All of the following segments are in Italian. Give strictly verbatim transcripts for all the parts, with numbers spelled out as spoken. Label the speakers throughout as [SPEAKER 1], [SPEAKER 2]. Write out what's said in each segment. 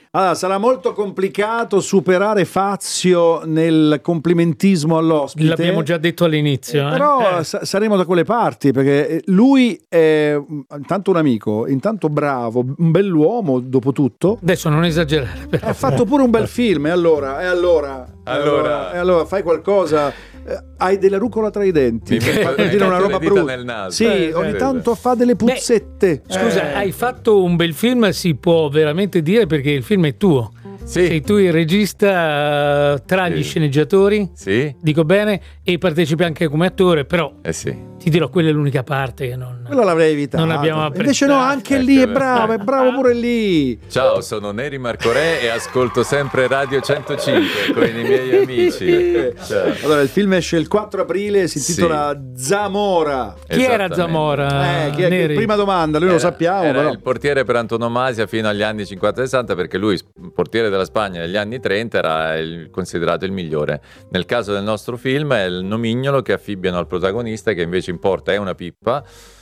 [SPEAKER 1] Allora, sarà molto complicato superare Fazio nel complimentismo all'ospite.
[SPEAKER 2] L'abbiamo già detto all'inizio.
[SPEAKER 1] Eh,
[SPEAKER 2] eh?
[SPEAKER 1] però
[SPEAKER 2] eh.
[SPEAKER 1] sa- saremo da quelle parti, perché lui è intanto un amico, intanto bravo, un bell'uomo dopo tutto.
[SPEAKER 2] Adesso non esagerare. Però.
[SPEAKER 1] Ha fatto pure un bel film, e allora, e allora, e allora,
[SPEAKER 3] Allora.
[SPEAKER 1] e allora fai qualcosa. Eh, hai della rucola tra i denti,
[SPEAKER 3] Mi metto-
[SPEAKER 1] per
[SPEAKER 3] mi
[SPEAKER 1] dire una
[SPEAKER 3] metto
[SPEAKER 1] roba
[SPEAKER 3] le dita
[SPEAKER 1] brutta.
[SPEAKER 3] nel naso.
[SPEAKER 1] Sì,
[SPEAKER 3] Eh,
[SPEAKER 1] ogni
[SPEAKER 3] sì.
[SPEAKER 1] tanto fa delle puzzette.
[SPEAKER 2] Scusa,
[SPEAKER 1] Eh.
[SPEAKER 2] hai fatto un bel film, si può veramente dire, perché il film è tuo.
[SPEAKER 3] Sì.
[SPEAKER 2] Sei tu il regista eh, tra
[SPEAKER 3] Sì.
[SPEAKER 2] gli sceneggiatori,
[SPEAKER 3] Sì?
[SPEAKER 2] dico bene, e partecipi anche come attore, però
[SPEAKER 3] Eh sì.
[SPEAKER 2] ti dirò, quella è l'unica parte che non...
[SPEAKER 1] Quello l'avrei evitato.
[SPEAKER 2] Non abbiamo
[SPEAKER 1] Invece no,
[SPEAKER 2] apprezzato.
[SPEAKER 1] anche
[SPEAKER 3] Ecco,
[SPEAKER 1] lì è
[SPEAKER 3] beh.
[SPEAKER 1] bravo, è bravo pure lì.
[SPEAKER 3] Ciao, sono Neri Marcorè e ascolto sempre Radio centocinque con i miei amici. Ciao.
[SPEAKER 1] Allora, il film esce il quattro aprile, si
[SPEAKER 3] Sì.
[SPEAKER 1] intitola Zamora.
[SPEAKER 2] Chi era
[SPEAKER 3] Esattamente.
[SPEAKER 2] Zamora?
[SPEAKER 1] Eh, chi è-
[SPEAKER 2] Neri?
[SPEAKER 1] prima domanda, noi lo
[SPEAKER 3] Era-
[SPEAKER 1] sappiamo,
[SPEAKER 3] era
[SPEAKER 1] però.
[SPEAKER 3] il portiere per antonomasia fino agli anni cinquanta sessanta, perché lui, portiere della Spagna negli anni trenta, era il- considerato il migliore. Nel caso del nostro film è il nomignolo che affibbiano al protagonista, che invece in porta è una pippa.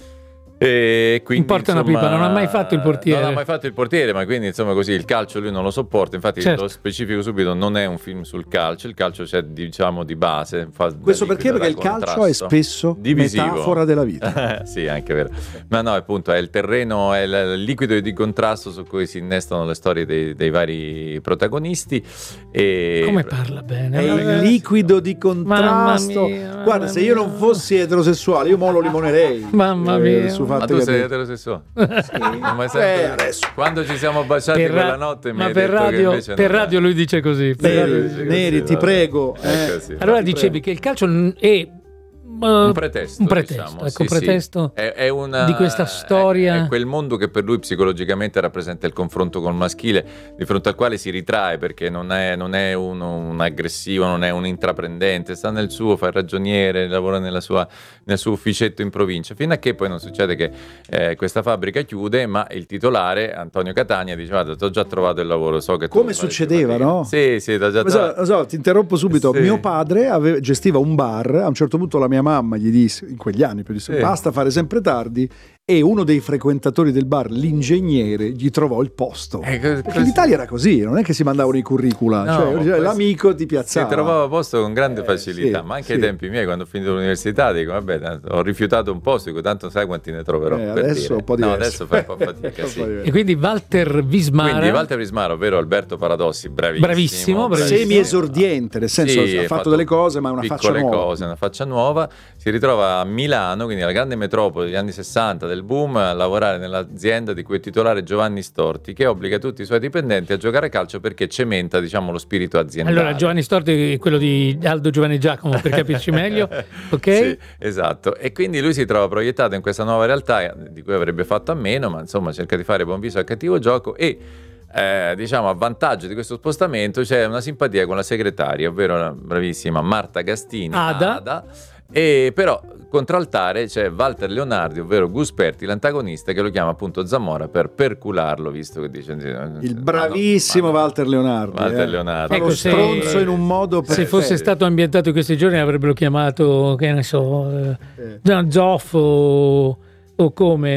[SPEAKER 3] E quindi,
[SPEAKER 2] Importa una
[SPEAKER 3] insomma,
[SPEAKER 2] pipa, non ha mai fatto il portiere.
[SPEAKER 3] Non ha mai fatto il portiere, ma quindi insomma così il calcio lui non lo sopporta. Infatti
[SPEAKER 2] Certo.
[SPEAKER 3] lo specifico subito, non è un film sul calcio, il calcio c'è diciamo di base. Fa da
[SPEAKER 1] Questo perché?
[SPEAKER 3] liquido,
[SPEAKER 1] Perché il
[SPEAKER 3] da
[SPEAKER 1] calcio è
[SPEAKER 3] contrasto.
[SPEAKER 1] spesso
[SPEAKER 3] Divisivo.
[SPEAKER 1] metafora della vita.
[SPEAKER 3] Sì, anche vero. Ma no, appunto, è il terreno, è il liquido di contrasto su cui si innestano le storie dei, dei vari protagonisti. E...
[SPEAKER 2] Come parla bene?
[SPEAKER 1] È il
[SPEAKER 2] ragazzi.
[SPEAKER 1] liquido di contrasto.
[SPEAKER 2] Mamma mia, mamma
[SPEAKER 1] Guarda, se io non
[SPEAKER 2] mia.
[SPEAKER 1] fossi eterosessuale, io mo lo limonerei.
[SPEAKER 2] Mamma mia.
[SPEAKER 1] Su
[SPEAKER 3] Ma
[SPEAKER 1] Fatti
[SPEAKER 3] tu sei
[SPEAKER 1] Capire.
[SPEAKER 3] eterosessuale? Non mai sempre-
[SPEAKER 1] Eh, adesso.
[SPEAKER 3] Quando ci siamo baciati
[SPEAKER 2] Per ra-
[SPEAKER 3] quella notte mi
[SPEAKER 2] ma
[SPEAKER 3] hai
[SPEAKER 2] per
[SPEAKER 3] detto che
[SPEAKER 2] radio,
[SPEAKER 3] invece
[SPEAKER 2] per
[SPEAKER 3] non è.
[SPEAKER 2] radio lui dice così. Per radio
[SPEAKER 1] Neri,
[SPEAKER 2] dice così.
[SPEAKER 1] Neri, ti
[SPEAKER 3] vabbè.
[SPEAKER 1] prego.
[SPEAKER 3] È
[SPEAKER 1] eh.
[SPEAKER 3] così.
[SPEAKER 2] Allora
[SPEAKER 1] Ti
[SPEAKER 2] dicevi
[SPEAKER 1] prego.
[SPEAKER 2] che il calcio n- è
[SPEAKER 3] Un pretesto,
[SPEAKER 2] un pretesto,
[SPEAKER 3] diciamo.
[SPEAKER 2] ecco,
[SPEAKER 3] Sì,
[SPEAKER 2] un pretesto
[SPEAKER 3] sì. È, è una-
[SPEAKER 2] di questa storia.
[SPEAKER 3] È, è quel mondo che per lui psicologicamente rappresenta il confronto col maschile, di fronte al quale si ritrae, perché non è, non è uno, un aggressivo, non è un intraprendente, sta nel suo, fa il ragioniere, lavora nella sua, nel suo ufficetto in provincia, fino a che poi non succede che eh, questa fabbrica chiude, ma il titolare, Antonio Catania, dice: guarda, ti ho già trovato il lavoro, so che tu
[SPEAKER 1] Come
[SPEAKER 3] fai le
[SPEAKER 1] succedeva,
[SPEAKER 3] fatiche."
[SPEAKER 1] no?
[SPEAKER 3] Sì, sì, t'ho già
[SPEAKER 1] Lo so,
[SPEAKER 3] trovato.
[SPEAKER 1] lo so, ti interrompo subito.
[SPEAKER 3] Sì.
[SPEAKER 1] Mio padre ave- gestiva un bar. A un certo punto la mia mamma gli disse, in quegli anni, più di
[SPEAKER 3] Sì.
[SPEAKER 1] basta fare sempre tardi. E uno dei frequentatori del bar, l'ingegnere, gli trovò il posto.
[SPEAKER 3] Eh, co-
[SPEAKER 1] Perché
[SPEAKER 3] così-
[SPEAKER 1] l'Italia era così, non è che si mandavano i curricula,
[SPEAKER 3] No,
[SPEAKER 1] cioè,
[SPEAKER 3] questo-
[SPEAKER 1] l'amico ti
[SPEAKER 3] Si
[SPEAKER 1] piazzava.
[SPEAKER 3] trovava posto con grande
[SPEAKER 1] Eh,
[SPEAKER 3] facilità,
[SPEAKER 1] sì,
[SPEAKER 3] ma anche
[SPEAKER 1] sì.
[SPEAKER 3] ai tempi miei, quando ho finito l'università, dico: vabbè, tanto ho rifiutato un posto, dico, tanto sai quanti ne troverò.
[SPEAKER 1] Eh,
[SPEAKER 3] per
[SPEAKER 1] adesso
[SPEAKER 3] dire.
[SPEAKER 1] un po'
[SPEAKER 3] No,
[SPEAKER 1] diverso.
[SPEAKER 3] adesso fai un po' fatica,
[SPEAKER 1] Un
[SPEAKER 3] sì.
[SPEAKER 1] po' diverso.
[SPEAKER 2] E quindi Walter Vismara,
[SPEAKER 3] Quindi Walter Vismaro, ovvero Alberto Paradossi, bravissimo.
[SPEAKER 2] Bravissimo, bravissimo.
[SPEAKER 1] Semi esordiente, nel senso
[SPEAKER 3] Sì,
[SPEAKER 1] ha fatto delle cose, ma è una faccia
[SPEAKER 3] piccole
[SPEAKER 1] nuova.
[SPEAKER 3] cose, una faccia nuova. Si ritrova a Milano, quindi la grande metropoli degli anni sessanta del boom, a lavorare nell'azienda di cui è titolare Giovanni Storti, che obbliga tutti i suoi dipendenti a giocare a calcio perché cementa, diciamo, lo spirito aziendale.
[SPEAKER 2] allora Giovanni Storti è quello di Aldo Giovanni Giacomo, per capirci meglio, ok?
[SPEAKER 3] Sì, esatto. E quindi lui si trova proiettato in questa nuova realtà di cui avrebbe fatto a meno, ma insomma cerca di fare buon viso al cattivo gioco e eh, diciamo a vantaggio di questo spostamento c'è una simpatia con la segretaria, ovvero la bravissima Marta Gastini,
[SPEAKER 2] Ada.
[SPEAKER 3] e però contraltare c'è Walter Leonardi, ovvero Gusperti, l'antagonista, che lo chiama appunto Zamora per percularlo, visto che dice
[SPEAKER 1] Il bravissimo
[SPEAKER 3] ma no,
[SPEAKER 1] Walter Leonardi.
[SPEAKER 3] Walter
[SPEAKER 1] eh.
[SPEAKER 3] Leonardi.
[SPEAKER 1] Fa lo
[SPEAKER 2] Ecco, se-
[SPEAKER 1] stronzo in un modo
[SPEAKER 2] Se
[SPEAKER 1] perfetto.
[SPEAKER 2] fosse stato ambientato in questi giorni avrebbero chiamato, che ne so, eh,
[SPEAKER 1] Eh.
[SPEAKER 2] Gian Zoffo o come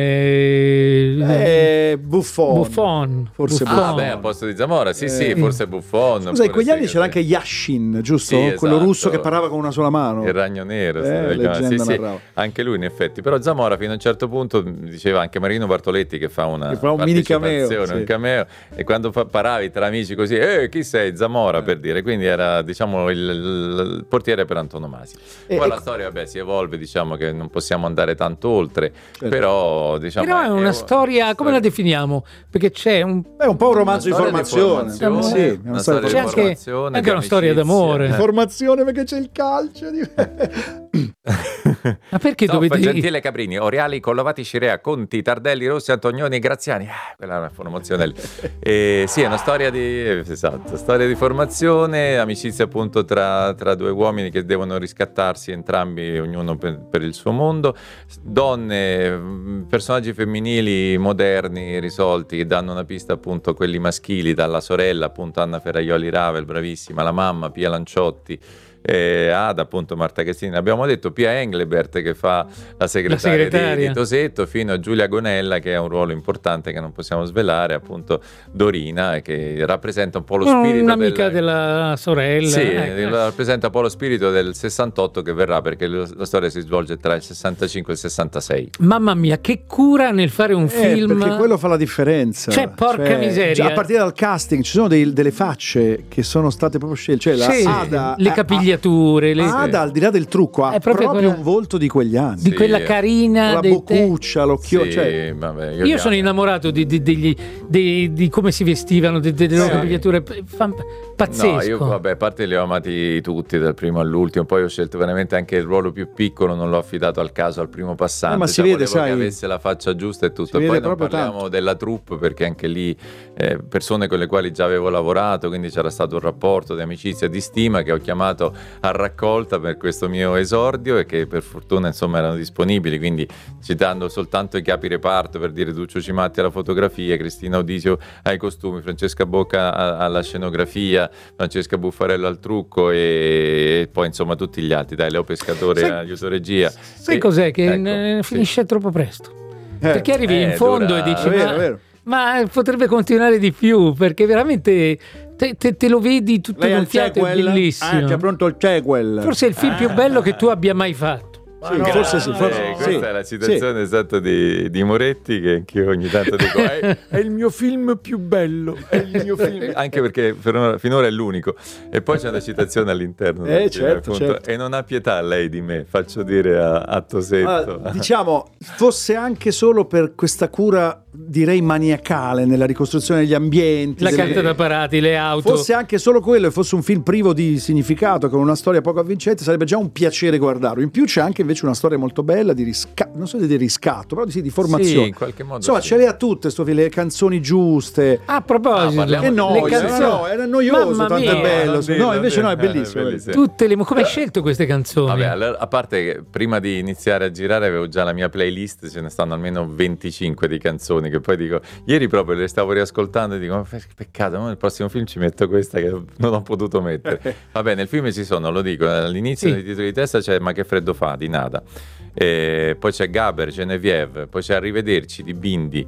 [SPEAKER 1] Eh, Buffon.
[SPEAKER 2] Buffon.
[SPEAKER 1] Forse
[SPEAKER 2] Buffon.
[SPEAKER 3] Ah, beh, a posto di Zamora, sì, sì,
[SPEAKER 1] Eh.
[SPEAKER 3] forse Buffon.
[SPEAKER 1] Scusa, in
[SPEAKER 3] oppure
[SPEAKER 1] quegli anni
[SPEAKER 3] sì,
[SPEAKER 1] c'era
[SPEAKER 3] sì.
[SPEAKER 1] anche Yashin, giusto?
[SPEAKER 3] Sì,
[SPEAKER 1] Quello
[SPEAKER 3] esatto.
[SPEAKER 1] russo che parlava con una sola mano.
[SPEAKER 3] Il ragno nero,
[SPEAKER 1] Eh,
[SPEAKER 3] si chiama.
[SPEAKER 1] leggenda
[SPEAKER 3] Sì, sì,
[SPEAKER 1] narrava.
[SPEAKER 3] anche lui in effetti. Però Zamora fino a un certo punto diceva anche Marino Bartoletti che fa una
[SPEAKER 1] Che fa un mini cameo,
[SPEAKER 3] partecipazione,
[SPEAKER 1] sì.
[SPEAKER 3] un cameo, e quando fa- paravi tra amici così, eh, chi sei? Zamora, per dire. Quindi era, diciamo, il, il- il portiere per antonomasia.
[SPEAKER 1] E-
[SPEAKER 3] Poi
[SPEAKER 1] e-
[SPEAKER 3] la storia, vabbè, si evolve, diciamo che non possiamo andare tanto oltre,
[SPEAKER 1] Certo.
[SPEAKER 3] però diciamo
[SPEAKER 2] Però è una storia, come la definiamo? Perché c'è un,
[SPEAKER 1] È un po' un romanzo di
[SPEAKER 3] Una storia
[SPEAKER 1] formazione.
[SPEAKER 3] formazione,
[SPEAKER 1] Sì, è
[SPEAKER 3] una
[SPEAKER 1] una
[SPEAKER 3] storia
[SPEAKER 1] storia
[SPEAKER 3] di
[SPEAKER 2] c'è
[SPEAKER 1] di
[SPEAKER 2] anche,
[SPEAKER 3] formazione,
[SPEAKER 2] anche
[SPEAKER 3] di
[SPEAKER 2] una storia
[SPEAKER 3] amicizia.
[SPEAKER 2] d'amore.
[SPEAKER 1] formazione perché c'è il calcio. Di...
[SPEAKER 2] Ma perché
[SPEAKER 3] Stoffa,
[SPEAKER 2] dovete
[SPEAKER 3] Gentile, Caprini, Oriali, Collovati, Scirea, Conti, Tardelli, Rossi, Antonioni, Graziani. Ah, quella è una formazione lì. E sì, è una storia di esatto, storia di formazione, amicizia appunto tra, tra due uomini che devono riscattarsi entrambi, ognuno per, per il suo mondo. Donne, mh, personaggi femminili moderni, risolti, che danno una pista appunto a quelli maschili, dalla sorella appunto Anna Ferraioli Ravel, bravissima, la mamma Pia Lanciotti, eh, Ada, appunto Marta Cassini, abbiamo detto Pia Englebert che fa la segretaria,
[SPEAKER 2] La segretaria.
[SPEAKER 3] Di, di Tosetto, fino a Giulia Gonella che ha un ruolo importante che non possiamo svelare, appunto Dorina, che rappresenta un po' lo spirito
[SPEAKER 2] un'amica
[SPEAKER 3] del...
[SPEAKER 2] della sorella.
[SPEAKER 3] Sì,
[SPEAKER 2] ecco.
[SPEAKER 3] rappresenta un po' lo spirito del sessantotto che verrà, perché lo- la storia si svolge tra il sessantacinque e il sessantasei.
[SPEAKER 2] Mamma mia, che cura nel fare un
[SPEAKER 1] Eh,
[SPEAKER 2] film.
[SPEAKER 1] perché quello fa la differenza.
[SPEAKER 2] Cioè, porca miseria.
[SPEAKER 1] già a partire dal casting ci sono dei- delle facce che sono state proprio scelte. Cioè, la
[SPEAKER 2] Sì,
[SPEAKER 1] Ada,
[SPEAKER 2] le
[SPEAKER 1] eh,
[SPEAKER 2] capigliature, le-
[SPEAKER 1] Ada, al di là del trucco, ha
[SPEAKER 2] È proprio
[SPEAKER 1] proprio,
[SPEAKER 2] quella-
[SPEAKER 1] un volto di quegli anni.
[SPEAKER 2] di
[SPEAKER 3] Sì.
[SPEAKER 2] quella carina.
[SPEAKER 1] Con la
[SPEAKER 2] dei te-
[SPEAKER 1] boccuccia, l'occhio.
[SPEAKER 3] Sì,
[SPEAKER 1] cioè,
[SPEAKER 3] vabbè,
[SPEAKER 2] Io
[SPEAKER 3] li
[SPEAKER 2] sono
[SPEAKER 3] amo.
[SPEAKER 2] innamorato di, di- degli- dei- di come si vestivano, de- delle loro
[SPEAKER 1] Sì.
[SPEAKER 2] capigliature. Fa- Pazzesco.
[SPEAKER 3] No, io vabbè, a parte li ho amati tutti dal primo all'ultimo, poi ho scelto veramente anche il ruolo più piccolo, non l'ho affidato al caso, al primo passante,
[SPEAKER 1] Eh, ma si
[SPEAKER 3] cioè,
[SPEAKER 1] vede,
[SPEAKER 3] volevo
[SPEAKER 1] sai,
[SPEAKER 3] che avesse la faccia giusta e tutto.
[SPEAKER 1] si
[SPEAKER 3] E poi
[SPEAKER 1] vede
[SPEAKER 3] non
[SPEAKER 1] proprio
[SPEAKER 3] parliamo
[SPEAKER 1] tanto.
[SPEAKER 3] della troupe, perché anche lì eh, persone con le quali già avevo lavorato, quindi c'era stato un rapporto di amicizia e di stima che ho chiamato a raccolta per questo mio esordio e che per fortuna insomma erano disponibili, quindi citando soltanto i capi reparto, per dire Duccio Cimatti alla fotografia, Cristina Audisio ai costumi, Francesca Bocca a- alla scenografia, Francesca Buffarello al trucco e, e poi insomma tutti gli altri, dai, Leo Pescatore
[SPEAKER 2] Sai-
[SPEAKER 3] aiuto regia.
[SPEAKER 2] Sai
[SPEAKER 3] E-
[SPEAKER 2] cos'è? Che
[SPEAKER 3] ecco,
[SPEAKER 2] eh,
[SPEAKER 3] sì.
[SPEAKER 2] finisce troppo presto.
[SPEAKER 1] Eh,
[SPEAKER 2] Perché arrivi
[SPEAKER 3] eh,
[SPEAKER 2] in fondo
[SPEAKER 3] dura-
[SPEAKER 2] e dici:
[SPEAKER 1] è vero,
[SPEAKER 2] ma,
[SPEAKER 1] è vero.
[SPEAKER 2] ma potrebbe continuare di più, perché veramente te, te- te lo vedi tutto
[SPEAKER 1] Lei
[SPEAKER 2] in
[SPEAKER 1] ha
[SPEAKER 2] un
[SPEAKER 1] il
[SPEAKER 2] fiato, è
[SPEAKER 1] sequel?
[SPEAKER 2] bellissimo.
[SPEAKER 1] Ah, c'è pronto il sequel.
[SPEAKER 2] Forse è il film più bello che tu abbia mai fatto.
[SPEAKER 1] Sì, forse sì, forse
[SPEAKER 3] Eh,
[SPEAKER 1] sì.
[SPEAKER 3] questa è la citazione esatta di, di Moretti, che anch'io ogni tanto dico è, è il mio film più bello, è il mio film, anche perché finora, finora è l'unico. E poi c'è una citazione all'interno
[SPEAKER 1] Eh,
[SPEAKER 3] del film,
[SPEAKER 1] certo,
[SPEAKER 3] appunto,
[SPEAKER 1] certo.
[SPEAKER 3] e non ha pietà lei di me, faccio dire a, a Tosetto.
[SPEAKER 1] Allora, diciamo, fosse anche solo per questa cura, direi maniacale, nella ricostruzione degli ambienti,
[SPEAKER 2] La
[SPEAKER 1] delle-
[SPEAKER 2] carta da parati, le auto.
[SPEAKER 1] fosse anche solo quello e fosse un film privo di significato, con una storia poco avvincente, sarebbe già un piacere guardarlo. In più c'è anche invece una storia molto bella di riscatto, non so se di riscatto, però di, sì, di formazione.
[SPEAKER 3] Sì, in qualche modo
[SPEAKER 1] Insomma,
[SPEAKER 3] sì.
[SPEAKER 1] ce le ha tutte sto film, le canzoni giuste.
[SPEAKER 2] A proposito,
[SPEAKER 3] Ah, parliamo
[SPEAKER 1] Che
[SPEAKER 3] di-
[SPEAKER 1] noia,
[SPEAKER 2] le canzoni.
[SPEAKER 1] no, no, era noioso,
[SPEAKER 2] Mamma
[SPEAKER 1] tanto è
[SPEAKER 2] mia.
[SPEAKER 1] bello.
[SPEAKER 3] Non dire,
[SPEAKER 1] No, invece no, è
[SPEAKER 3] non dire.
[SPEAKER 1] bellissimo.
[SPEAKER 3] Eh,
[SPEAKER 1] è
[SPEAKER 3] bellissimo.
[SPEAKER 2] Tutte le... Come hai scelto queste canzoni?
[SPEAKER 3] Vabbè, allora, a parte che prima di iniziare a girare avevo già la mia playlist, ce ne stanno almeno venticinque di canzoni che poi dico, ieri proprio le stavo riascoltando e dico, ma che peccato, no? Nel prossimo film ci metto questa che non ho potuto mettere. Vabbè, nel film ci sono, lo dico, all'inizio
[SPEAKER 2] Sì.
[SPEAKER 3] nei titoli di testa c'è Ma che freddo fa di Nada. E poi c'è Gaber, Genevieve, poi c'è Arrivederci di Bindi,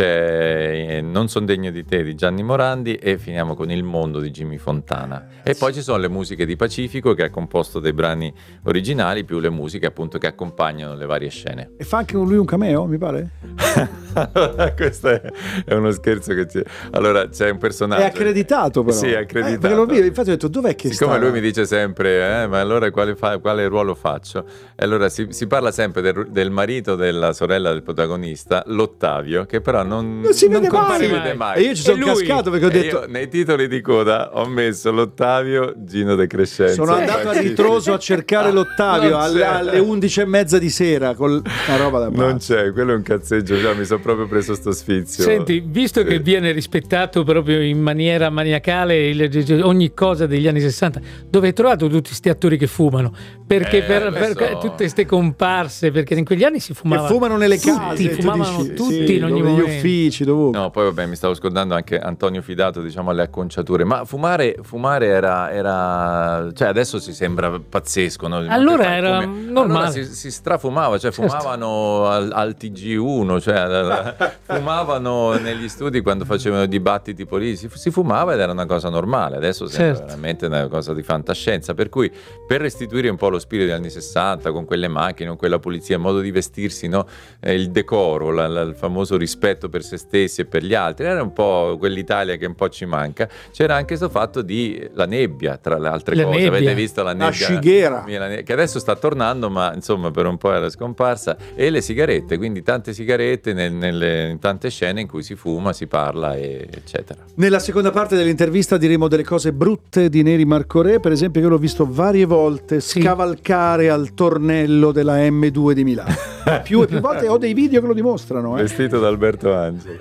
[SPEAKER 3] c'è eh, Non son degno di te di Gianni Morandi e finiamo con Il mondo di Jimmy Fontana. E poi ci sono le musiche di Pacifico, che ha composto dei brani originali più le musiche appunto che accompagnano le varie scene.
[SPEAKER 1] E fa anche lui un cameo, mi pare?
[SPEAKER 3] Allora, questo è, è uno scherzo che c'è. Allora c'è un personaggio
[SPEAKER 1] È accreditato però.
[SPEAKER 3] Sì, è
[SPEAKER 1] Eh,
[SPEAKER 3] accreditato.
[SPEAKER 1] perché lo vedo, infatti ho detto dov'è che
[SPEAKER 3] Siccome
[SPEAKER 1] sta?
[SPEAKER 3] lui mi dice sempre, eh, ma allora quale, fa- quale ruolo faccio? E allora si, si parla sempre del, del marito della sorella del protagonista, l'Ottavio, che però non,
[SPEAKER 1] Non si vede
[SPEAKER 3] compare
[SPEAKER 1] mai.
[SPEAKER 3] mai.
[SPEAKER 1] E io ci sono
[SPEAKER 2] E lui?
[SPEAKER 1] cascato perché ho
[SPEAKER 3] E
[SPEAKER 1] detto
[SPEAKER 3] io nei titoli di coda ho messo l'Ottavio Gino De Crescenzo.
[SPEAKER 1] sono andato a ritroso a cercare l'Ottavio
[SPEAKER 3] Non
[SPEAKER 1] alle,
[SPEAKER 3] c'è.
[SPEAKER 1] alle undici e mezza di sera con una roba da
[SPEAKER 3] Non
[SPEAKER 1] pazzo.
[SPEAKER 3] c'è, quello è un cazzeggio, già mi sono proprio preso sto sfizio.
[SPEAKER 2] Senti, visto
[SPEAKER 3] Sì.
[SPEAKER 2] che viene rispettato proprio in maniera maniacale il- ogni cosa degli anni sessanta, dove hai trovato tutti questi attori che fumano? Perché
[SPEAKER 3] Eh,
[SPEAKER 2] per, per
[SPEAKER 3] adesso-
[SPEAKER 2] tutte queste comparse, perché in quegli anni si
[SPEAKER 1] Che
[SPEAKER 2] fumava.
[SPEAKER 1] fumano nelle
[SPEAKER 2] tutti,
[SPEAKER 1] case, tu
[SPEAKER 2] fumavano
[SPEAKER 1] dici,
[SPEAKER 2] tutti
[SPEAKER 1] sì,
[SPEAKER 2] in ogni
[SPEAKER 1] negli
[SPEAKER 2] momento.
[SPEAKER 1] uffici, dovunque.
[SPEAKER 3] No, poi vabbè, mi stavo scordando anche Antonio Fidato, diciamo, alle acconciature. Ma fumare, fumare era, era... Cioè, adesso si sembra pazzesco, no? Ma
[SPEAKER 2] Allora
[SPEAKER 3] che fai
[SPEAKER 2] era
[SPEAKER 3] come-
[SPEAKER 2] normale.
[SPEAKER 3] Allora si, si strafumava, cioè
[SPEAKER 2] Certo.
[SPEAKER 3] fumavano al, al T G uno, cioè al- fumavano negli studi quando facevano i dibattiti politici. Si, si fumava ed era una cosa normale. Adesso sembra
[SPEAKER 2] Certo.
[SPEAKER 3] veramente una cosa di fantascienza. Per cui, per restituire un po' lo spirito degli anni sessanta, con quelle macchine, con quella pulizia, il modo di vestirsi, no? Eh, il decoro, la- la- il famoso rispetto per se stessi e per gli altri, era un po' quell'Italia che un po' ci manca. C'era anche questo fatto di la nebbia, tra le altre
[SPEAKER 2] La
[SPEAKER 3] cose.
[SPEAKER 2] nebbia.
[SPEAKER 3] Avete visto la nebbia?
[SPEAKER 1] scighera.
[SPEAKER 3] La ne- Che adesso sta tornando, ma insomma per un po' era scomparsa. E le sigarette, quindi tante sigarette nel- nelle, in tante scene in cui si fuma, si parla, e, eccetera.
[SPEAKER 1] Nella seconda parte dell'intervista diremo delle cose brutte di Neri Marcorè, per esempio che l'ho visto varie volte
[SPEAKER 2] Sì.
[SPEAKER 1] scavalcare al tornello della M due di Milano. più e più volte, ho dei video che lo dimostrano. Eh.
[SPEAKER 3] Vestito da Alberto Angeli.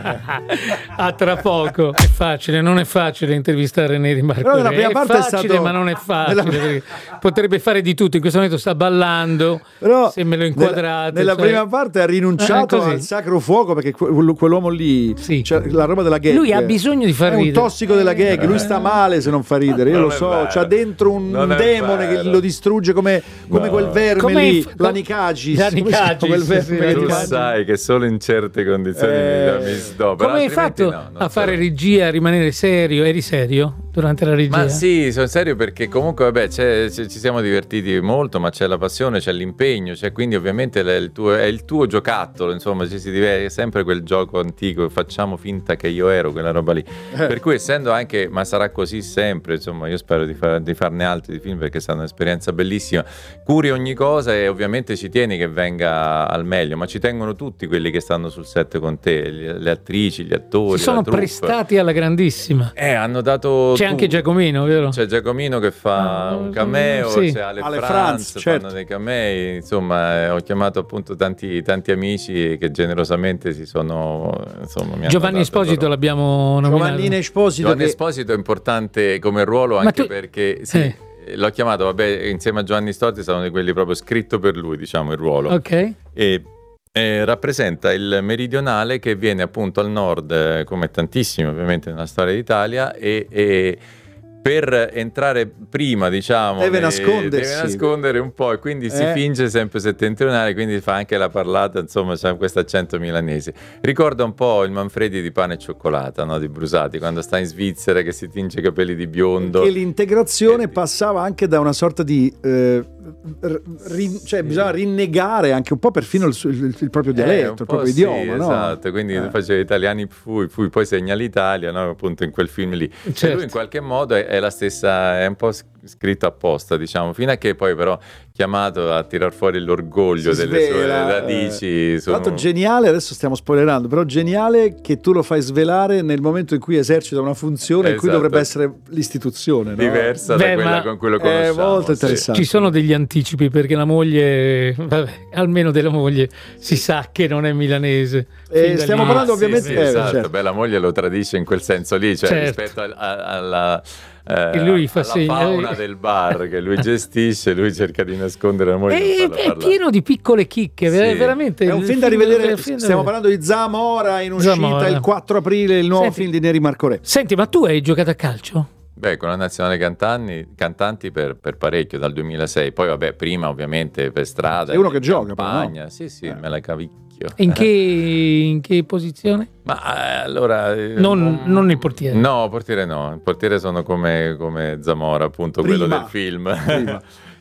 [SPEAKER 2] A tra poco. È facile, non è facile intervistare Neri Marco.
[SPEAKER 1] Nella prima
[SPEAKER 2] è
[SPEAKER 1] parte
[SPEAKER 2] facile,
[SPEAKER 1] è stato...
[SPEAKER 2] ma non è facile.
[SPEAKER 1] Nella...
[SPEAKER 2] Perché potrebbe fare di tutto. In questo momento sta ballando.
[SPEAKER 1] Però
[SPEAKER 2] se me lo inquadrate.
[SPEAKER 1] Nella, nella
[SPEAKER 2] cioè...
[SPEAKER 1] prima parte ha rinunciato
[SPEAKER 2] eh,
[SPEAKER 1] al sacro fuoco perché quell'uomo lì,
[SPEAKER 2] sì.
[SPEAKER 1] cioè, la roba della gag.
[SPEAKER 2] Lui ha bisogno di far
[SPEAKER 1] è
[SPEAKER 2] ridere.
[SPEAKER 1] È un tossico della gag. Lui sta male se non fa ridere. Io
[SPEAKER 3] non
[SPEAKER 1] lo so.
[SPEAKER 3] vero.
[SPEAKER 1] C'ha dentro un
[SPEAKER 3] non
[SPEAKER 1] demone che lo distrugge come, come
[SPEAKER 3] no.
[SPEAKER 1] quel verme
[SPEAKER 2] come
[SPEAKER 1] lì.
[SPEAKER 2] f-
[SPEAKER 1] L'anicagis.
[SPEAKER 2] L'anicagis,
[SPEAKER 1] quel verme
[SPEAKER 2] sì,
[SPEAKER 1] che
[SPEAKER 3] Tu
[SPEAKER 1] ti
[SPEAKER 2] mangi.
[SPEAKER 3] sai che solo in certe condizioni
[SPEAKER 1] Eh.
[SPEAKER 3] mi sdo. però
[SPEAKER 2] Come hai
[SPEAKER 3] altrimenti
[SPEAKER 2] fatto
[SPEAKER 3] no, non
[SPEAKER 2] a
[SPEAKER 3] so.
[SPEAKER 2] fare regia, a rimanere serio? Eri serio durante la regia?
[SPEAKER 3] Ma sì, sono serio perché comunque vabbè c'è, c'è- ci siamo divertiti molto, ma c'è la passione, c'è l'impegno, c'è quindi ovviamente è il tuo, è il tuo giocattolo, insomma ci si diverte, è sempre quel gioco antico, facciamo finta che io ero quella roba lì.
[SPEAKER 1] Eh.
[SPEAKER 3] Per cui essendo anche, ma sarà così sempre, insomma io spero di, far- di farne altri di film perché è stata un'esperienza bellissima, curi ogni cosa e ovviamente ci tieni che venga al meglio, ma ci tengono tutti quelli che stanno sul set con te, le, le attrici, gli attori,
[SPEAKER 2] si sono
[SPEAKER 3] la troupe.
[SPEAKER 2] prestati alla grandissima.
[SPEAKER 3] Eh, hanno dato
[SPEAKER 2] C'è
[SPEAKER 3] tu-
[SPEAKER 2] anche Giacomino, vero?
[SPEAKER 3] C'è Giacomino che fa
[SPEAKER 2] Ah,
[SPEAKER 3] un cameo,
[SPEAKER 2] sì.
[SPEAKER 3] c'è Ale,
[SPEAKER 1] Ale
[SPEAKER 3] Franz,
[SPEAKER 1] Franz,
[SPEAKER 3] fanno
[SPEAKER 1] certo.
[SPEAKER 3] dei camei, insomma eh, ho chiamato appunto tanti, tanti amici che generosamente si sono insomma mi hanno
[SPEAKER 2] Giovanni
[SPEAKER 3] dato
[SPEAKER 2] Esposito
[SPEAKER 3] loro-
[SPEAKER 2] l'abbiamo nominato.
[SPEAKER 1] Giovannina Esposito.
[SPEAKER 3] Giovanni
[SPEAKER 1] Che...
[SPEAKER 3] Esposito è importante come ruolo
[SPEAKER 2] Ma
[SPEAKER 3] anche
[SPEAKER 2] tu-
[SPEAKER 3] perché sì,
[SPEAKER 2] Eh.
[SPEAKER 3] l'ho chiamato, vabbè, insieme a Giovanni Storti sono di quelli proprio scritto per lui, diciamo, il ruolo.
[SPEAKER 2] Ok.
[SPEAKER 3] E eh, rappresenta il meridionale che viene appunto al nord, eh, come tantissimi ovviamente nella storia d'Italia, e, e per entrare prima, diciamo,
[SPEAKER 1] Deve
[SPEAKER 3] nei-
[SPEAKER 1] nascondersi.
[SPEAKER 3] deve nascondere un po' e quindi si
[SPEAKER 1] Eh.
[SPEAKER 3] finge sempre settentrionale, quindi fa anche la parlata, insomma, c'è questo accento milanese. Ricorda un po' il Manfredi di Pane e Cioccolata, no? Di Brusati, quando sta in Svizzera che si tinge i capelli di biondo.
[SPEAKER 1] Che l'integrazione
[SPEAKER 3] Eh,
[SPEAKER 1] passava anche da una sorta di eh, r- rin- cioè bisogna rinnegare anche un po' perfino il, suo- il- il proprio
[SPEAKER 3] Eh,
[SPEAKER 1] dialetto,
[SPEAKER 3] un
[SPEAKER 1] il
[SPEAKER 3] po'
[SPEAKER 1] proprio
[SPEAKER 3] sì,
[SPEAKER 1] idioma, no?
[SPEAKER 3] esatto, quindi
[SPEAKER 1] Eh.
[SPEAKER 3] faceva italiani fui, fui, poi segna l'Italia, no? Appunto in quel film lì. E
[SPEAKER 2] Certo.
[SPEAKER 3] lui in qualche modo è, è la stessa, è un po' scritto apposta, diciamo, fino a che poi però chiamato a tirar fuori l'orgoglio
[SPEAKER 1] Si
[SPEAKER 3] delle sue
[SPEAKER 1] svela,
[SPEAKER 3] radici.
[SPEAKER 1] Tra
[SPEAKER 3] sono-
[SPEAKER 1] l'altro geniale, adesso stiamo spoilerando, però geniale che tu lo fai svelare nel momento in cui esercita una funzione in cui
[SPEAKER 3] Esatto.
[SPEAKER 1] dovrebbe essere l'istituzione, no?
[SPEAKER 3] diversa
[SPEAKER 2] Beh,
[SPEAKER 3] da quella
[SPEAKER 2] ma-
[SPEAKER 3] con cui lo
[SPEAKER 1] È
[SPEAKER 3] conosciamo.
[SPEAKER 1] molto
[SPEAKER 3] sì.
[SPEAKER 1] interessante.
[SPEAKER 2] Ci sono degli anticipi perché la moglie, vabbè, almeno della moglie, si sa che non è milanese.
[SPEAKER 1] Eh,
[SPEAKER 2] Fin da
[SPEAKER 1] stiamo
[SPEAKER 2] lì.
[SPEAKER 1] parlando
[SPEAKER 3] Ah, sì,
[SPEAKER 1] ovviamente-
[SPEAKER 3] sì,
[SPEAKER 1] eh,
[SPEAKER 3] esatto.
[SPEAKER 1] certo.
[SPEAKER 3] Beh, la moglie lo tradisce in quel senso lì, cioè
[SPEAKER 2] Certo.
[SPEAKER 3] rispetto al- a- alla, eh,
[SPEAKER 2] E lui fa
[SPEAKER 3] alla
[SPEAKER 2] segno-
[SPEAKER 3] fauna del bar che lui gestisce, lui cerca di nascondere la moglie.
[SPEAKER 2] È,
[SPEAKER 3] non farla
[SPEAKER 2] è
[SPEAKER 3] parlare.
[SPEAKER 2] pieno di piccole chicche,
[SPEAKER 3] Sì.
[SPEAKER 2] ver- veramente.
[SPEAKER 1] È un
[SPEAKER 2] il
[SPEAKER 1] film da rivedere,
[SPEAKER 2] il film da
[SPEAKER 1] stiamo
[SPEAKER 2] vedere.
[SPEAKER 1] parlando di Zamora in uscita
[SPEAKER 2] Zamora.
[SPEAKER 1] il quattro aprile, il nuovo
[SPEAKER 2] Senti.
[SPEAKER 1] film di Neri Marco Re.
[SPEAKER 2] Senti, ma tu hai giocato a calcio?
[SPEAKER 3] Beh, con la nazionale cantanti, cantanti per, per parecchio, dal duemilasei. Poi, vabbè, prima ovviamente per strada.
[SPEAKER 1] Sei uno che
[SPEAKER 3] in
[SPEAKER 1] gioca, però,
[SPEAKER 3] campagna. Sì, sì, me la cavicchio.
[SPEAKER 2] E in che, in che posizione?
[SPEAKER 3] Ma eh, allora... eh,
[SPEAKER 2] Non, non il portiere.
[SPEAKER 3] No, portiere no. Il portiere sono come, come Zamora, appunto, quello
[SPEAKER 1] Prima.
[SPEAKER 3] del film.
[SPEAKER 1] Prima.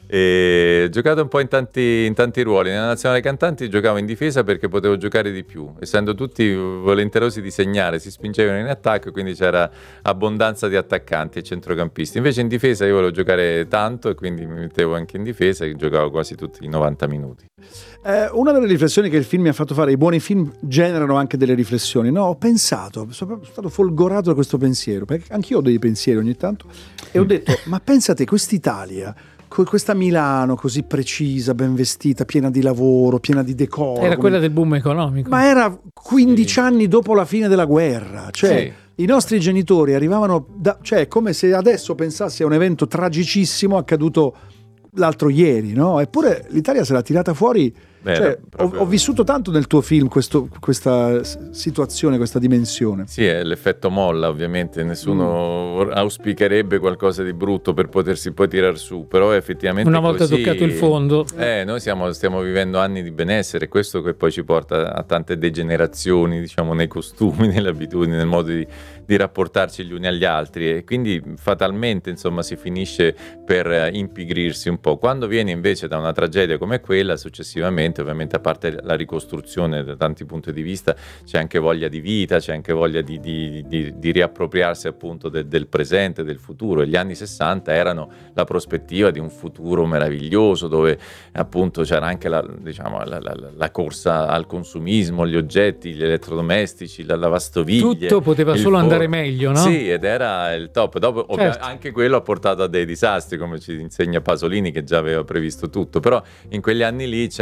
[SPEAKER 3] E ho giocato un po' in tanti, in tanti ruoli. Nella nazionale cantanti giocavo in difesa perché potevo giocare di più, essendo tutti volenterosi di segnare, si spingevano in attacco, quindi c'era abbondanza di attaccanti e centrocampisti. Invece in difesa io volevo giocare tanto e quindi mi mettevo anche in difesa e giocavo quasi tutti i novanta minuti.
[SPEAKER 1] Eh, una delle riflessioni che il film mi ha fatto fare, i buoni film generano anche delle riflessioni, no? Ho pensato, sono proprio stato folgorato da questo pensiero, perché anch'io ho dei pensieri ogni tanto, e ho detto, ma pensate, quest'Italia, co- questa Milano così precisa, ben vestita, piena di lavoro, piena di decoro,
[SPEAKER 2] Era
[SPEAKER 1] come-
[SPEAKER 2] quella del boom economico.
[SPEAKER 1] ma era quindici
[SPEAKER 3] Sì.
[SPEAKER 1] anni dopo la fine della guerra, cioè...
[SPEAKER 3] Sì.
[SPEAKER 1] I nostri genitori arrivavano da, cioè è come se adesso pensassi a un evento tragicissimo accaduto l'altro ieri, no? Eppure l'Italia se l'ha tirata fuori.
[SPEAKER 3] Beh,
[SPEAKER 1] Cioè,
[SPEAKER 3] era
[SPEAKER 1] ho,
[SPEAKER 3] proprio-
[SPEAKER 1] ho vissuto tanto nel tuo film questo- questa s- situazione, questa dimensione.
[SPEAKER 3] Sì, è l'effetto molla, ovviamente, nessuno
[SPEAKER 2] Mm.
[SPEAKER 3] auspicherebbe qualcosa di brutto per potersi poi tirar su, però è effettivamente
[SPEAKER 2] Una volta
[SPEAKER 3] così.
[SPEAKER 2] toccato il fondo.
[SPEAKER 3] Eh, noi siamo, stiamo vivendo anni di benessere, questo che poi ci porta a tante degenerazioni, diciamo, nei costumi, nelle abitudini, nel modo di, di rapportarci gli uni agli altri, e quindi fatalmente, insomma, si finisce per eh, impigrirsi un po'. Quando viene invece da una tragedia come quella, successivamente, ovviamente, a parte la ricostruzione da tanti punti di vista, c'è anche voglia di vita, c'è anche voglia di, di, di, di riappropriarsi appunto de, del presente, del futuro. E gli anni sessanta erano la prospettiva di un futuro meraviglioso, dove appunto c'era anche la, diciamo, la, la, la corsa al consumismo, gli oggetti, gli elettrodomestici, la lavastoviglie.
[SPEAKER 2] Tutto poteva
[SPEAKER 3] il
[SPEAKER 2] solo
[SPEAKER 3] forno.
[SPEAKER 2] andare meglio, no?
[SPEAKER 3] Sì, ed era il top. Dopo ovvia-
[SPEAKER 2] Certo.
[SPEAKER 3] anche quello ha portato a dei disastri, come ci insegna Pasolini, che già aveva previsto tutto. Però in quegli anni lì c'è questa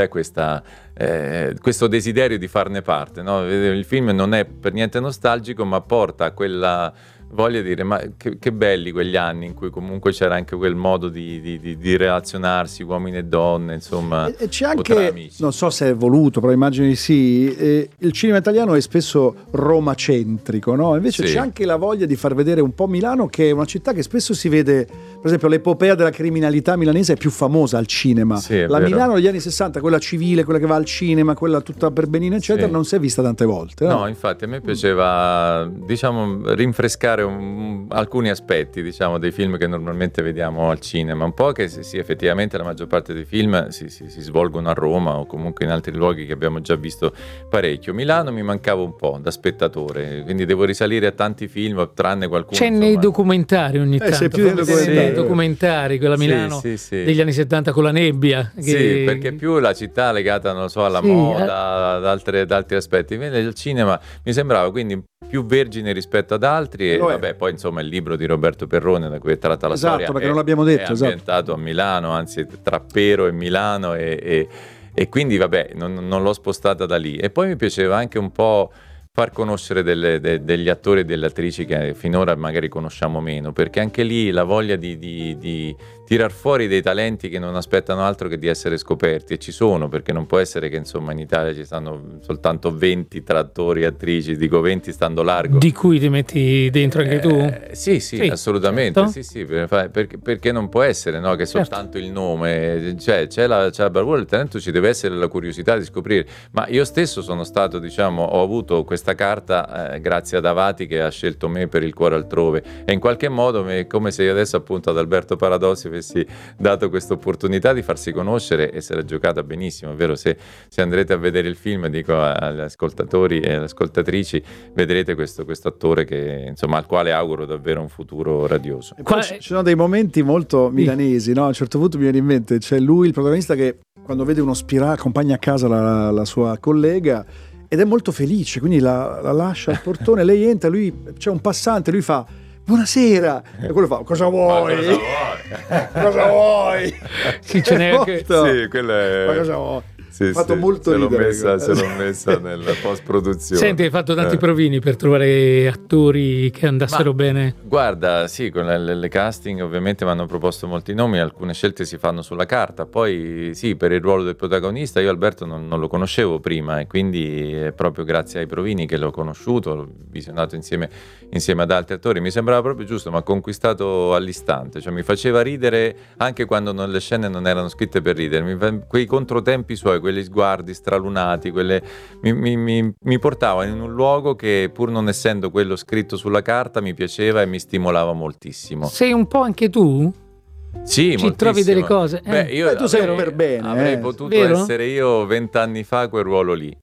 [SPEAKER 3] questa, eh, questo desiderio di farne parte, no? Il film non è per niente nostalgico, ma porta a quella voglia di dire ma che, che belli quegli anni in cui comunque c'era anche quel modo di, di, di, di relazionarsi uomini e donne, insomma,
[SPEAKER 1] e, e c'è anche, non so se è voluto, però immagino di sì, eh, il cinema italiano è spesso romacentrico, no? Invece sì. C'è anche la voglia di far vedere un po' Milano, che è una città che spesso si vede, per esempio l'epopea della criminalità milanese è più famosa al cinema,
[SPEAKER 3] sì,
[SPEAKER 1] la
[SPEAKER 3] vero.
[SPEAKER 1] Milano degli anni sessanta, quella civile, quella che va al cinema, quella tutta per benino eccetera, sì. Non si è vista tante volte, no?
[SPEAKER 3] No, infatti a me piaceva, diciamo, rinfrescare Un, alcuni aspetti, diciamo, dei film che normalmente vediamo al cinema, un po' che sì, effettivamente la maggior parte dei film si, si, si svolgono a Roma o comunque in altri luoghi che abbiamo già visto parecchio. Milano mi mancava un po' da spettatore, quindi devo risalire a tanti film, tranne qualcuno.
[SPEAKER 2] C'è
[SPEAKER 3] insomma.
[SPEAKER 2] Nei documentari ogni tanto,
[SPEAKER 1] eh, più documentari.
[SPEAKER 2] Sì. documentari, quella Milano
[SPEAKER 3] sì, sì, sì.
[SPEAKER 2] degli anni settanta con la nebbia. Che...
[SPEAKER 3] Sì, perché più la città è legata, non lo so, alla
[SPEAKER 2] sì,
[SPEAKER 3] moda, ad, altre, ad altri aspetti. Invece il cinema mi sembrava quindi più vergine rispetto ad altri e vabbè, poi insomma il libro di Roberto Perrone da cui è tratta la
[SPEAKER 1] esatto,
[SPEAKER 3] storia
[SPEAKER 1] perché
[SPEAKER 3] è,
[SPEAKER 1] non l'abbiamo detto,
[SPEAKER 3] è ambientato esatto. a Milano, anzi tra Pero e Milano e, e, e quindi vabbè non, non l'ho spostata da lì. E poi mi piaceva anche un po' far conoscere delle, de, degli attori e delle attrici che finora magari conosciamo meno, perché anche lì la voglia di, di, di tirar fuori dei talenti che non aspettano altro che di essere scoperti, e ci sono, perché non può essere che insomma in Italia ci stanno soltanto venti tra attori e attrici, dico venti stando largo.
[SPEAKER 2] Di cui ti metti dentro anche tu?
[SPEAKER 3] Eh, sì, sì, sì, assolutamente, certo. sì, sì, perché, perché non può essere, no, che soltanto certo. il nome, cioè c'è la, c'è la bravura, il talento, ci deve essere la curiosità di scoprire, ma io stesso sono stato, diciamo, ho avuto questa carta eh, grazie ad Avati che ha scelto me per Il cuore altrove, e in qualche modo è come se io adesso appunto ad Alberto Paradossi avessi dato questa opportunità di farsi conoscere, e se l'è giocata benissimo, è vero. Se, se andrete a vedere il film, dico agli ascoltatori e alle ascoltatrici, vedrete questo, questo attore che insomma al quale auguro davvero un futuro radioso.
[SPEAKER 1] Qua ci sono dei momenti molto milanesi, no? A un certo punto mi viene in mente, c'è lui, il protagonista, che quando vede uno spirale accompagna a casa la, la sua collega ed è molto felice, quindi la, la lascia al portone, lei entra, lui c'è un passante, lui fa buonasera, e quello fa cosa vuoi?
[SPEAKER 3] Ma cosa vuoi?
[SPEAKER 1] Cosa vuoi?
[SPEAKER 2] Sì, ce n'è anche.
[SPEAKER 3] Sì, quello è...
[SPEAKER 1] Ma cosa vuoi?
[SPEAKER 3] Sì,
[SPEAKER 1] ho fatto
[SPEAKER 3] sì,
[SPEAKER 1] molto
[SPEAKER 3] se l'ho
[SPEAKER 1] ridere.
[SPEAKER 3] messa, se l'ho messa nella post-produzione.
[SPEAKER 2] Senti, hai fatto tanti
[SPEAKER 3] eh.
[SPEAKER 2] provini per trovare attori che andassero
[SPEAKER 3] Ma,
[SPEAKER 2] bene?
[SPEAKER 3] Guarda, sì, con le, le casting ovviamente mi hanno proposto molti nomi, alcune scelte si fanno sulla carta, poi sì, per il ruolo del protagonista io Alberto non, non lo conoscevo prima, e quindi è proprio grazie ai provini che l'ho conosciuto, l'ho visionato insieme, insieme ad altri attori, mi sembrava proprio giusto, ma conquistato all'istante, cioè mi faceva ridere anche quando non, le scene non erano scritte per ridere, mi, quei controtempi suoi, quegli sguardi stralunati, quelle, mi, mi, mi, mi portava in un luogo che, pur non essendo quello scritto sulla carta, mi piaceva e mi stimolava moltissimo.
[SPEAKER 2] Sei un po' anche tu?
[SPEAKER 3] Sì,
[SPEAKER 2] ci
[SPEAKER 3] moltissimo.
[SPEAKER 2] Trovi delle cose? Eh.
[SPEAKER 3] Beh, io
[SPEAKER 1] Beh, tu sei
[SPEAKER 3] avrei,
[SPEAKER 1] per bene.
[SPEAKER 3] Avrei
[SPEAKER 1] eh.
[SPEAKER 3] potuto
[SPEAKER 2] Vero?
[SPEAKER 3] essere io vent'anni fa quel ruolo lì.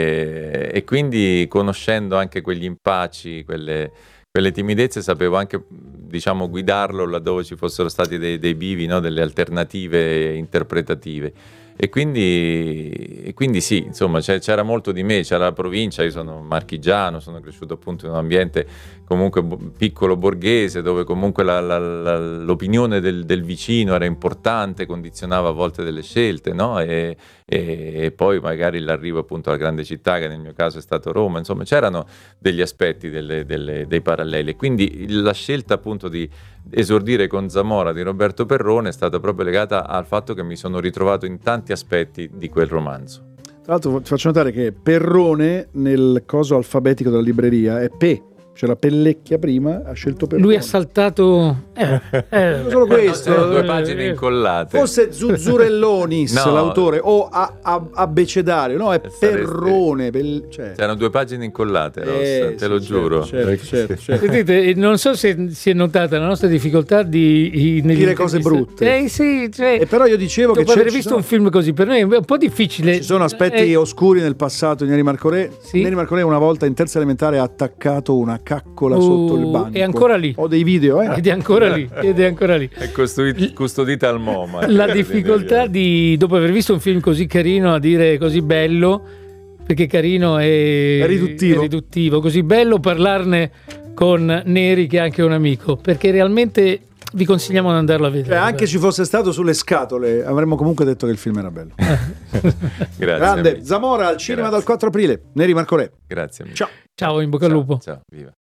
[SPEAKER 3] E, e quindi, conoscendo anche quegli impacci, quelle, quelle timidezze, sapevo anche, diciamo, guidarlo laddove ci fossero stati dei, dei bivi, no? Delle alternative interpretative. E quindi, e quindi sì, insomma, c'era molto di me, c'era la provincia, io sono marchigiano, sono cresciuto appunto in un ambiente comunque piccolo borghese, dove comunque la, la, la, l'opinione del, del vicino era importante, condizionava a volte delle scelte, no? E, e, e poi magari l'arrivo appunto alla grande città, che nel mio caso è stato Roma, insomma c'erano degli aspetti, delle, delle, dei paralleli, e quindi la scelta appunto di esordire con Zamora di Roberto Perrone è stata proprio legata al fatto che mi sono ritrovato in tanti aspetti di quel romanzo.
[SPEAKER 1] Tra l'altro ti faccio notare che Perrone nel coso alfabetico della libreria è P, c'era Pellecchia prima, ha scelto Perrone.
[SPEAKER 2] Lui ha saltato eh, eh,
[SPEAKER 1] solo questo,
[SPEAKER 3] no, due pagine incollate.
[SPEAKER 1] Forse Zuzzurellonis
[SPEAKER 3] no.
[SPEAKER 1] l'autore, o a, a, Abecedario, no, è
[SPEAKER 3] Sareste...
[SPEAKER 1] Perrone. Pel... Cioè.
[SPEAKER 3] C'erano due pagine incollate, Ross,
[SPEAKER 1] eh,
[SPEAKER 3] te lo
[SPEAKER 1] sì,
[SPEAKER 3] giuro.
[SPEAKER 1] Certo, certo, certo.
[SPEAKER 2] Sentite, non so se si è notata la nostra difficoltà di, di
[SPEAKER 1] dire cose brutte.
[SPEAKER 2] Eh sì, cioè,
[SPEAKER 1] e però io dicevo
[SPEAKER 2] dopo
[SPEAKER 1] che
[SPEAKER 2] aver
[SPEAKER 1] c'è,
[SPEAKER 2] visto
[SPEAKER 1] sono...
[SPEAKER 2] un film così, per noi è un po' difficile.
[SPEAKER 1] Ci sono aspetti
[SPEAKER 2] eh,
[SPEAKER 1] oscuri nel passato di Neri Marcorè.
[SPEAKER 2] Sì?
[SPEAKER 1] Neri Marcorè una volta in terza elementare ha attaccato una caccola
[SPEAKER 2] uh,
[SPEAKER 1] sotto il banco.
[SPEAKER 2] È ancora lì.
[SPEAKER 1] Ho dei video, eh.
[SPEAKER 2] Ed è ancora lì. Ed è ancora lì.
[SPEAKER 3] È custodita, custodita al MoMA.
[SPEAKER 2] La difficoltà di, dopo aver visto un film così carino, a dire così bello, perché carino è,
[SPEAKER 1] è riduttivo.
[SPEAKER 2] È riduttivo, così bello parlarne con Neri, che è anche un amico, perché realmente vi consigliamo di andarlo a vedere.
[SPEAKER 1] Cioè, anche ci fosse stato sulle scatole, avremmo comunque detto che il film era bello.
[SPEAKER 3] Grazie.
[SPEAKER 1] Grande.
[SPEAKER 3] Amici.
[SPEAKER 1] Zamora al cinema
[SPEAKER 3] Grazie.
[SPEAKER 1] dal quattro aprile. Neri Marco Re.
[SPEAKER 3] Grazie. Amici.
[SPEAKER 1] Ciao.
[SPEAKER 2] Ciao, in bocca al
[SPEAKER 3] Ciao,
[SPEAKER 2] lupo.
[SPEAKER 3] ciao, viva.